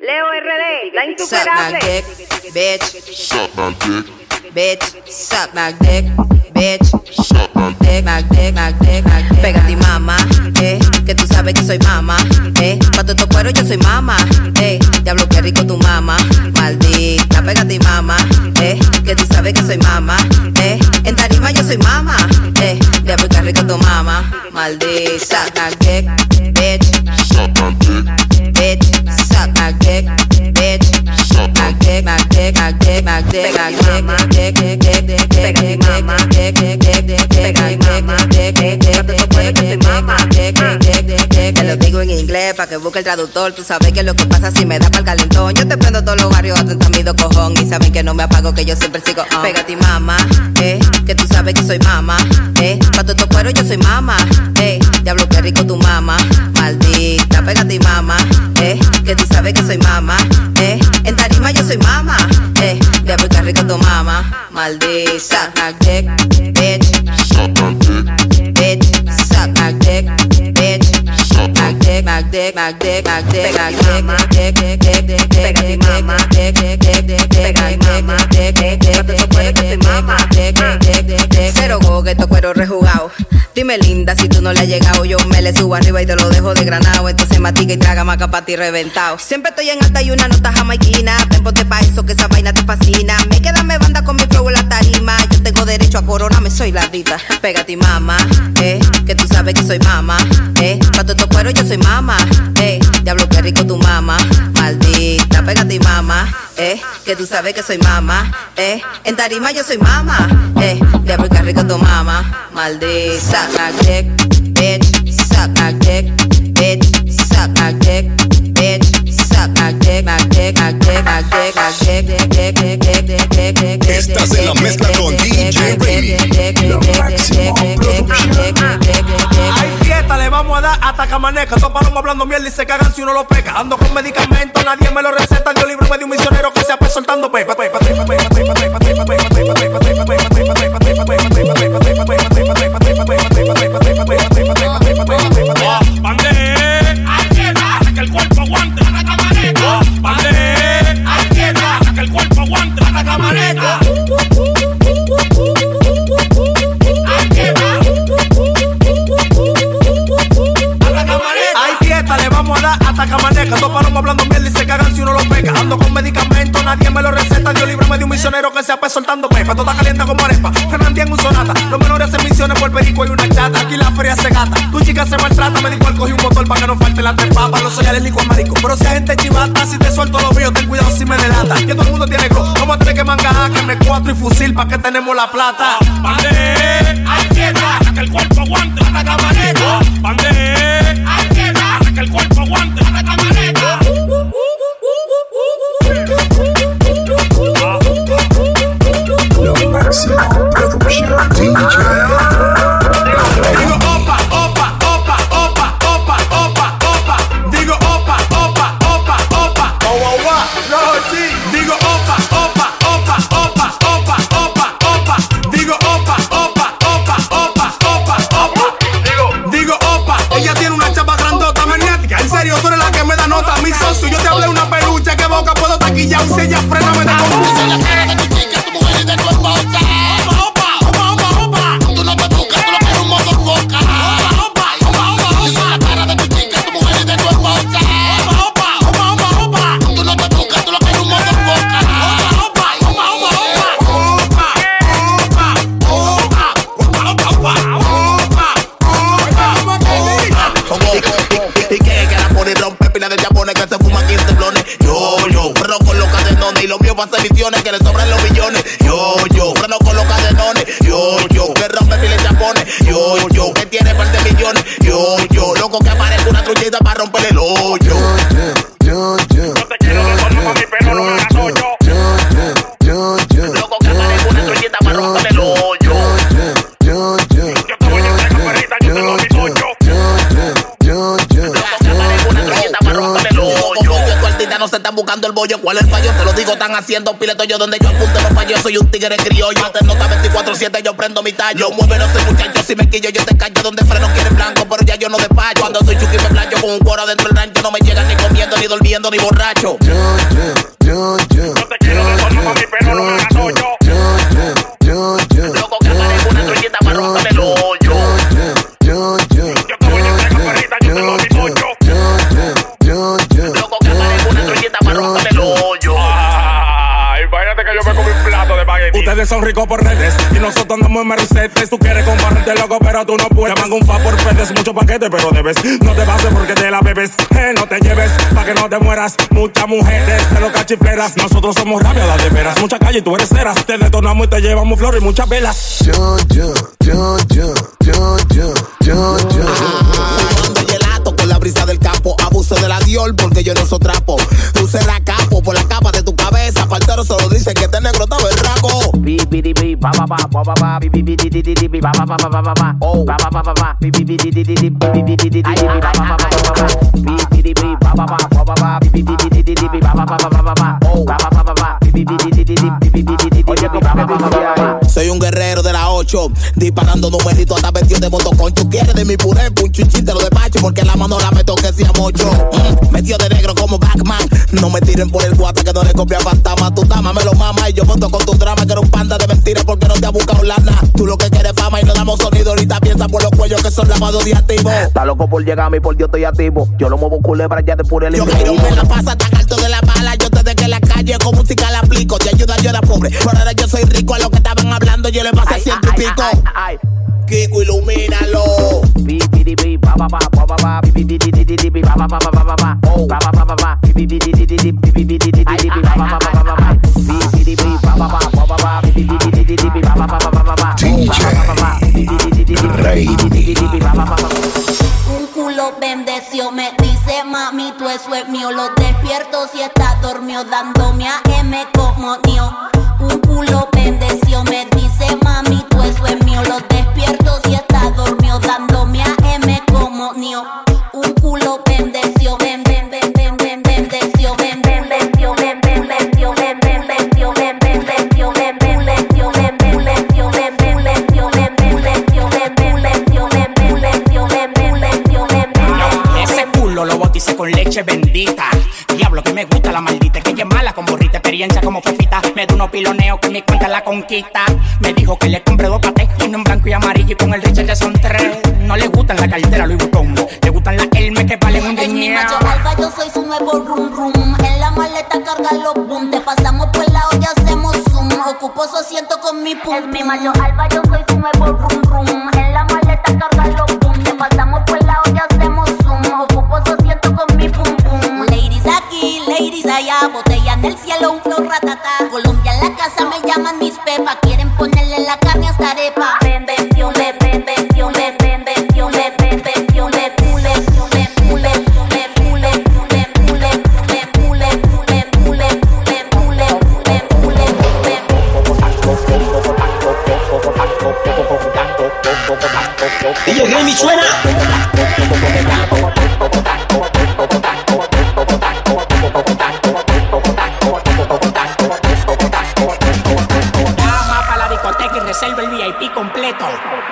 Leo RD, la insuperable. Suck my dick, bitch. Suck my dick, bitch. Suck my dick, bitch. Suck my dick, my dick, my dick, my dick. Pégate mamá, que tú sabes que soy mamá, pa' tu cuero yo soy mamá, diablo qué rico tu mamá, maldita. Pégate mamá, que tú sabes que soy mamá, en tarima yo soy mamá, diablo qué rico tu mamá, maldita. Suck my dick, bitch. Suck my dick, bitch. Suck my dick, bitch. Suck my dick, my dick, my dick, my dick, my dick, my dick, dick, dick, dick, dick, dick, mamá, dick, dick, dick, dick, dick, mamá, dick, dick, dick, dick, dick, mamá, dick, dick, dick, dick, dick. Te lo digo en inglés pa' que busque el traductor. Tú sabes que lo que pasa si me da pa'l calentón. Yo te prendo todos los barrios a 30.000 cojón. Y saben que no me apago, que yo siempre sigo Pégate mamá, que tú sabes que soy mamá, pa' tu cuero yo soy mamá, diablo qué rico tu mamá, maldita. Pégate mamá, que tú sabes que soy mamá, en tarima yo soy mamá, diablo qué rico tu mamá, maldita. Suck my dick, bitch. Suck my dick, bitch. Suck my dick, bitch. Suck my dick, my dick, my dick, my dick, my dick, my dick, dick, dick, dick, dick, dick, mamá, dick, dick, dick, dick, dick, mamá, dick, dick, dick, dick, dick, mamá, dick, dick, dick, dick, dick. Cero gogueto, cuero rejugado. Dime linda si tú no le has llegado. Yo me le subo arriba y te lo dejo de granado. Entonces matica y traga maca pa' ti reventado. Siempre estoy en alta y una nota jamaiquina. Ven ponte pa' eso que esa vaina te fascina. Me queda me banda con mi flow en la tarima. Yo tengo derecho a corona, me soy la dita. Pégate mamá, que tú sabes que soy mamá, pa' tu cuero yo soy mamá, diablo qué rico tu mamá, maldita. Pégate mamá, que tú sabes que soy mamá, en tarima yo soy mamá, diablo qué rico tu mamá, maldita. Suck my dick, bitch. Suck my dick, bitch. Suck my dick, bitch. Suck my dick, my dick, my dick, my dick, my dick, dick, dick, dick, dick, dick, dick, dick, dick. Estás en la mezcla con DJ Remy. Hay fiesta, le vamos a dar hasta Camaneca. Todos palomos hablando mierda y se cagan si uno lo peca. Ando con medicamentos, nadie me lo receta. Dios libre de un misionero que se apre soltando pepa. Que el cuerpo aguante la camareta. Que el cuerpo aguante la camareta. Hay fiesta, le vamos a dar hasta Camaneca. Todos palomos hablando mierda y se cagan si uno lo peca. Ando con medicamentos, nadie me lo receta. Dios libre de un misionero que se apre soltando pepa. Toda caliente como arepa, Fernández en un sonata. Los menores hacen misiones por perico y una chata. Aquí la feria se gata, tu chica se maltrata. Me dijo él cogí un botón pa' que no falte la trepa. Pa' los soyales licor marico, pero si hay gente chivata, si te suelto los míos, ten cuidado si me delata. Que todo el mundo tiene go, vamos a tener que mangar que me 4 y fusil pa' que tenemos la plata. Hay fiesta, que el cuerpo aguante la camareta. Hay fiesta, que el cuerpo aguante la camareta. Lo máximo producción DJ. Digo opa, opa, opa, opa, opa, opa, opa. Digo opa, opa, opa, opa, opa, digo opa, opa, opa, opa, opa, opa, opa. Digo opa, opa, opa, opa, opa, opa. Digo opa. Ella tiene una chapa grandota maniática. En serio, tú eres la que me da nota. Mi socio, yo te hablé una peluche. Que boca puedo taquillar. Si ella frena, me da confusa. La cara de tu chica, tu mujer y de tu esposa. Tú no te buscas, tú lo que eres un modo boca. La cara de tu chica, tu mujer y de tu esposa. Tú no te buscas, tú lo que eres un modo boca. Y que la pone rompe pila de chapones que se fuman 15 blones. Yo, freno con los cadenones y los míos van a ser misiones que le sobran los millones. Yo, freno con los cadenones. Yo, que rompe pila de chapones. Yo, que tiene par de millones. Yo, loco que aparezca una truchita para romperle el hoyo. No te quiero de forma con mi pelo, no me hagas hoyo. Loco que aparezca una truchita para romperle el hoyo. Yo te voy a entregar camarita, yo tengo mi hoyo. Loco que aparezca una truchita para romperle el hoyo. no se están buscando el bollo. ¿Cuál es el fallo? Te lo digo, están haciendo pileto. Yo donde yo apunte no fallo. Soy un tigre criollo. Te nota 24/7, yo prendo mi tallo. Mueve, no sé muchacho, si me quillo yo te callo. Donde freno quieren blanco, pero ya yo no despacho. Cuando estoy chuki me plancho con un coro dentro del rancho. No me llegan ni comiendo, ni durmiendo, ni borracho. No te quiero de forma, mami, pero lo hago yo. Loco que aparezca una trollita para romperme el hoyo. Yo te voy a entregar perrita, yo te lo digo yo. Loco que aparezca una trollita para romperme el hoyo. Imagínate que yo me comí un plato de espagueti. Ustedes son ricos por redes y nosotros andamos en Mercedes. Tú quieres compararte, loco, pero tú no puedes. Te mando un fa por redes, mucho paquete, pero debes. No te pases porque te la bebes. No te lleves, pa' que no te mueras. Muchas mujeres, te lo cachifleras. Nosotros somos rabiadas de veras. Mucha calle y tú eres ceras. Te detonamos y te llevamos flores y muchas velas. Fumando gelato con la brisa del campo. Abuso de la Dior porque yo no soy trapo. Luce la capo por la capa de tu cabeza. Partero solo dicen que este negro está berraco. Soy un guerrero de la 8, disparando numeritos hasta vestido de motoconcho. Quieres de mi puré, punchuchín, te lo despacho porque la mano la meto que sea mocho. Metido de negro como Batman. No me tiren por el guata que no le copia fantasma. Tu dama me lo mama y yo monto con tu drama. Que era un panda de mentira porque no te ha buscado lana. Tú lo que quieres fama y no damos sonido. Ahorita piensa por los cuellos que son lavados de activo. Está loco por llegarme y por Dios estoy activo. Yo lo muevo culebra ya de pura el Yo quiero me la pasa tan alto de la bala. Yo te dejé la calle con música la aplico. Te ayuda, yo era pobre, pero ahora yo soy rico. A lo que estaban hablando yo le pasé 100 y pico. Kiko, ilumínalo. Un culo bendeció, me dice mami, tú eso es mío. Lo despierto si está dormido, dándome a M como mío. Un culo bendeció, me dice mami, tú eso es mío. Lo despierto si está dormido, dándome a M como mío. Un culo bendeció, bendeció, bendeció, bendeció, bendeció, bendeció, ese culo lo bauticé con leche bendita. Diablo que me gusta la maldita, que ella es mala con borrita, experiencia como fefita. Me da unos piloneos que mi cuenta la conquista. Me dijo que le compré 2 patés, uno en blanco y amarillo y con el Richard ya son 3. No le gustan la cartera Louis Vuitton, le gustan las Hermes que valen un dinero. dinero. Es mi macho alfa, yo soy su nuevo rum rum. En la maleta carga los boom. Te pasamos por la olla, hacemos zoom. Ocupo su asiento con mi pum. Es mi macho alfa, yo soy su nuevo rum rum. En la maleta carga los boom. Te pasamos por la olla, hacemos zoom. Ocupo su asiento con mi pum pum. Ladies aquí, ladies allá. Botella en el cielo, un flow ratata. Colombia en la casa me llaman mis pepas. Quieren ponerle la carne hasta arepa. Bendición, bendición, bendición, bendición, DJ Grammy suena. Llama para la discoteca y reserva el VIP completo.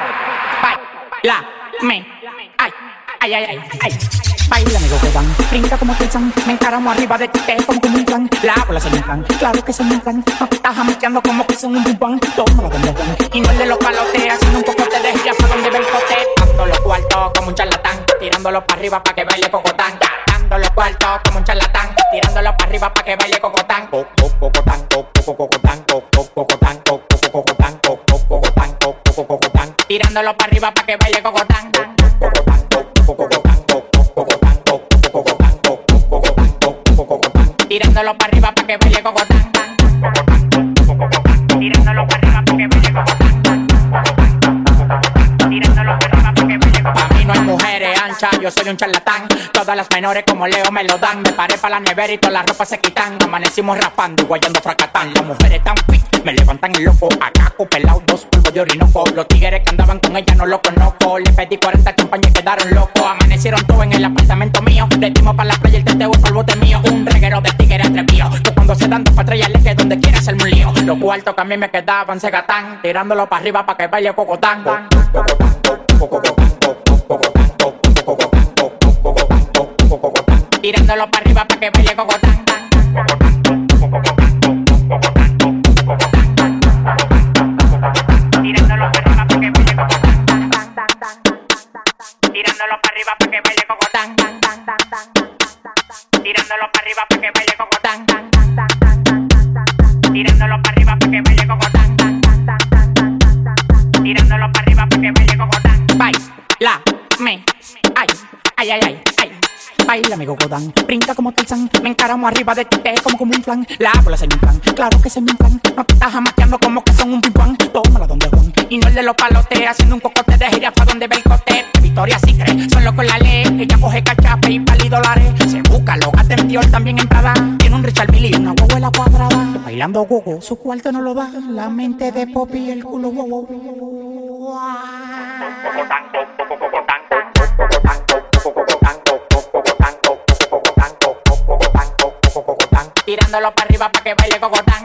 Bailame, ay, ay, ay, ay, ay. Baila, amigo, que van, brinca como Tarzán. Me encaramo arriba de ti, como un plan. La bola se me plan, claro que se me plan. Estás jamaqueando como que son un bubán. Toma la bendición y no el de los palotes. Haciendo un poco te dejes para donde ve el cote. Dando los cuartos como un charlatán. Tirándolo para arriba pa' que baile cocotán. Dando los cuartos como un charlatán. Tirándolo para arriba pa' que baile cocotán. Cocotán, cocotán, cocotán, cocotán, cocotán, cocotán. Tirándolo para arriba pa' que baile cocotán. Cocotán, cocotán, cocotán, cocotán. Tirándolo para arriba pa' que baile cocotán. Tirándolo para arriba pa' que baile cocotán. Tirándolo para arriba pa' que baile cocotán. Pa' mí no hay mujeres anchas, yo soy un charlatán. Todas las menores como Leo me lo dan. Me paré pa' la nevera y todas las ropas se quitan. Amanecimos raspando y guayando fracatán. Las mujeres tan fit, me levantan el loco. Acá pelado, 2 polvos de orinoco. Los tigres que andaban con ella no los conozco. Le pedí 40 champañas y quedaron locos. Amanecieron todos en el apartamento mío. Le dimos pa' la playa el teteo y pa' el bote mío. Un reguero de cuartos que a mí me quedaban se gatán, tirándolo para arriba para que baile cocotán. Tirándolo para arriba para que baile cocotán. Tirándolo para arriba para que baile cocotán. Tirándolo para arriba para que baile cocotán. Tirándolo para arriba para que baile cocotán. Tirándolo para arriba para que baile cocotán. Tirándolo para arriba para que baile cocotán. Baila, me, ay, ay, ay, ay, ay. Baila mi cocotán, brinca como Tarzán. Me encaramo arriba de ti, te como un flan. La bola se me inflan, claro que se me inflan. No te estás jamaqueando como que son un ping-pong. Tómala donde Juan, y no el de los palotes. Haciendo un cocote de gira pa' donde ve el cote. Victoria sí cree, son locos la ley. Ella coge cachapa y pali dólares. Se busca, lo gasta en Dior, también en Prada. Tiene un Richard Mille y una huevuela cuadrada. Bailando gogo, su cuarto no lo da. La mente de Poppy y el culo wow. Tirándolo para arriba para que baile cocotán.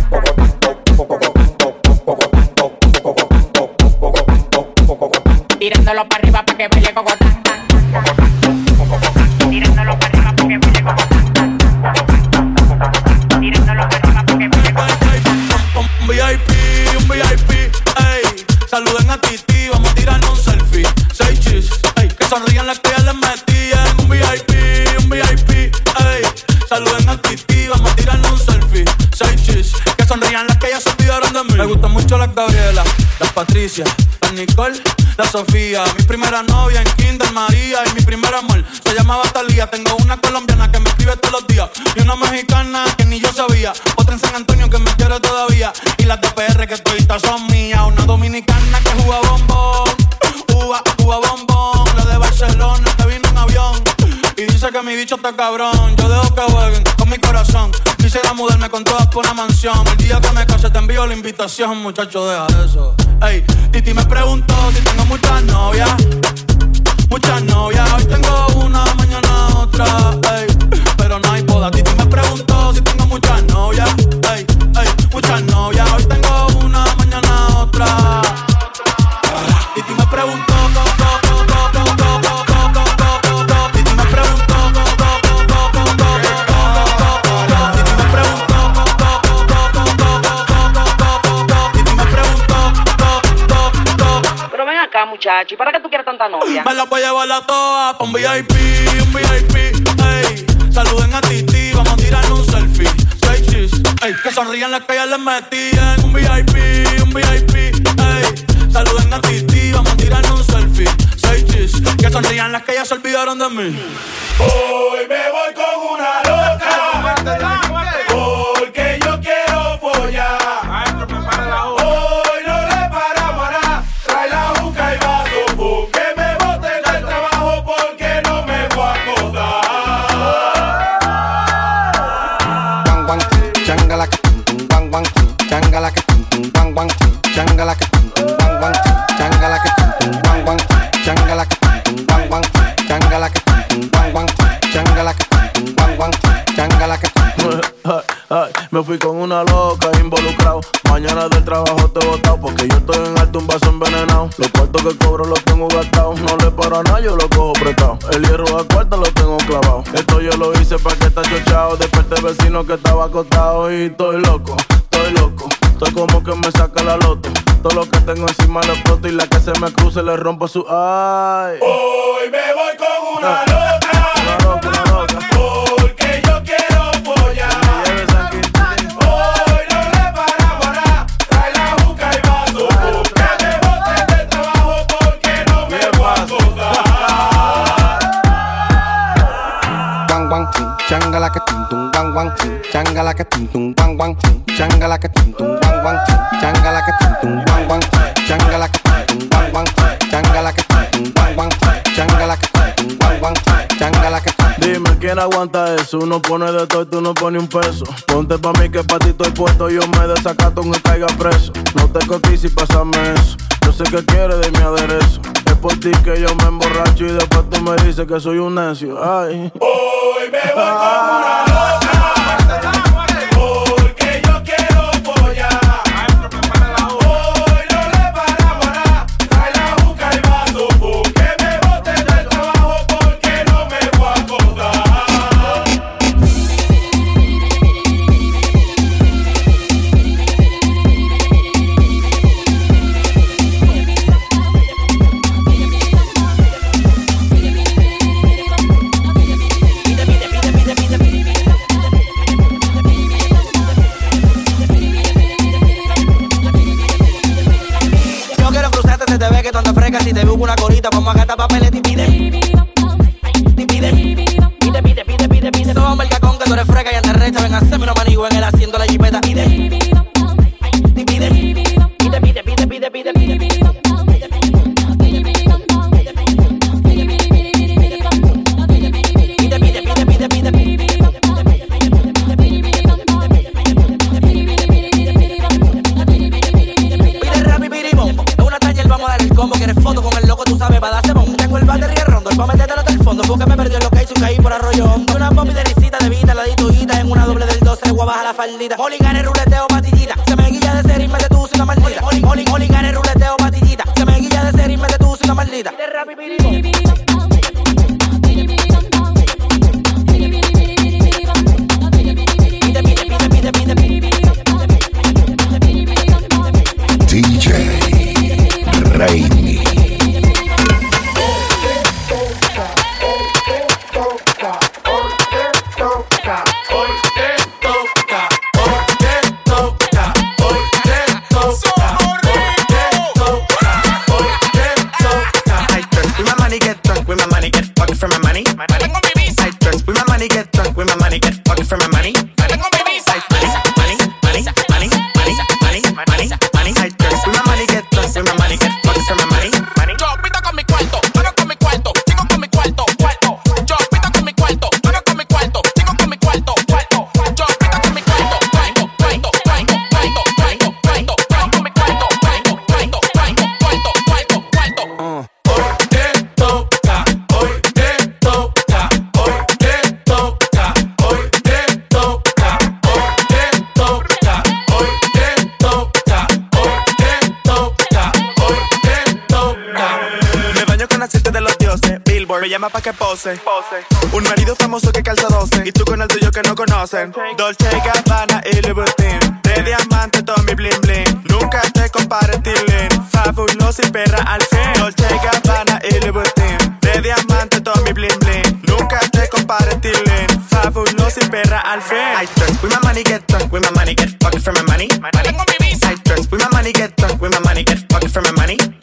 Tirándolo para arriba para que baile cocotán. Tirándolo para arriba para que baile cocotán. Tirándolo para arriba para que baile cocotán. Un VIP, ey. Saluden a Titi, vamos a tirarnos un selfie. 6 chis, ey. Que sonrían las que ya les metían. Un VIP, ey. Saluden a Titi, vamos a tirarnos un selfie. 6 chis, que sonrían las que ya se olvidaron de mí. Me gustan mucho las Gabriela, las Patricia, la Nicole, la Sofía. Mi primera novia en Kinder María. Y mi primer amor se llamaba Talía. Tengo una colombiana que me escribe todos los días. Y una mexicana que ni yo sabía. Otra en San Antonio que me quiere todavía. Y las de PR que toditas son mías. Una dominicana que juega bombón. Uva bombón. La de Barcelona que vino en avión. Y dice que mi bicho está cabrón. Yo dejo que jueguen con mi corazón. Quisiera mudarme con todas por una mansión. El día que me case te envío la invitación. Muchacho, deja eso. Ey, Titi me preguntó si tengo muchas novias. Muchas novias. Hoy tengo una, mañana otra. Ey, pero no hay boda. Titi me preguntó si tengo muchas novias. Ey, muchas novias. Hoy tengo una, mañana otra. Titi me preguntó. Muchacho, ¿y para qué tú quieres tanta novia? Me la voy a llevar a todas pa' un VIP, ey. Saluden a Titi, vamos a tirarnos un selfie. 6 chis, ey. Que sonrían las que ya les metían. Un VIP, ey. Saluden a Titi, vamos a tirarnos un selfie. 6 chis, que sonrían las que ya se olvidaron de mí. Hoy me voy con una loca. Porque yo quiero follar. Me fui con una loca involucrado. Mañana del trabajo te he botado. Porque yo estoy en alto, un vaso envenenado. Los cuartos que cobro los tengo gastados. No le paro a nada, yo lo cojo prestado. El hierro a cuarto lo tengo clavado. Esto yo lo hice pa' que está chochado. Desperté el vecino que estaba acostado. Y estoy loco. Estoy como que me saca la loto. Todo lo que tengo encima lo exploto. Y la que se me cruce le rompo su ay. Hoy me voy con una loca. Una loca. Porque yo quiero follar. Hoy no le paramos a nada. Trae la juca y vaso. Que me boten del trabajo porque no me voy a acordar. Guang guang tum, changala que tum tum, guang guang tum, changala que tum tum, guang guang tum, changala que tum tum, guang guang tum, changala que tum tum, guang guang tum, changala que tum tum, guang guang tum, changala que tum tum, guang guang tum, changala que tum tum, guang guang tum, changala que tum. Dime quién aguanta eso. Uno pone de todo y tú no pones un peso. Ponte pa' mí que pa' ti estoy puesto. Yo me desacato aunque caiga preso. No te cotices y pásame eso. Yo sé que quieres de mi aderezo. Es por ti que yo me emborracho y después tú me dices que soy un necio. Ay. Hoy me voy con una loca. Porque yo quiero follar. Dame una manigua en el asiento de la jipeta. Pide, pide, pide, pide, pide, pide, pide, pide. Como quieres foto con el loco, tú sabes, para darse bon. Tengo el batería rondo, el pa' metértelo hasta el fondo. Porque me perdió lo que hizo, caí por arroyo hondo. Una pompi de risita, de vida, la dituita. En una doble del 12, le voy a bajar la faldita. Holigane, ruleteo, patillita. Se me guilla de ser y mete tú sin una maldita. Holigane, ruleteo, patillita. Se me guilla de ser y mete tú sin una maldita. De rap y pirimo. DJ Raimi. Me llama pa' que pose. Un marido famoso que calza 12 y tú con el tuyo que no conocen. Dolce & Gabbana y Louis Vuitton, de diamante todo mi bling bling. Nunca te compares, Tilín, fabulosa y perra al fin. Dolce & Gabbana y Louis Vuitton, de diamante todo mi bling bling. Nunca te compares, Tilín, fabulosa y perra al fin. I dress with my money, get drunk with my money, get pocket for my money. I dress with my money, get drunk with my money, get pocket for my money.